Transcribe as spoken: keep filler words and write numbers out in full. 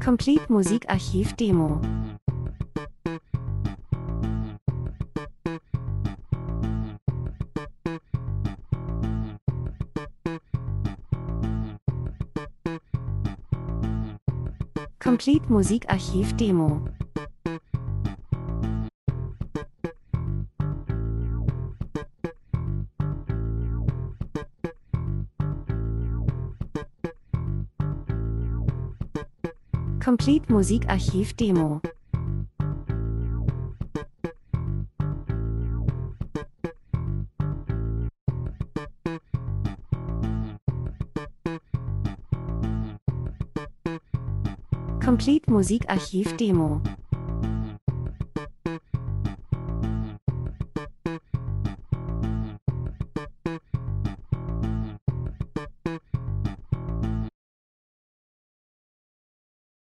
Complete Musikarchiv Demo. Complete Musikarchiv Demo. Complete Musikarchiv Demo. Complete Musikarchiv Demo.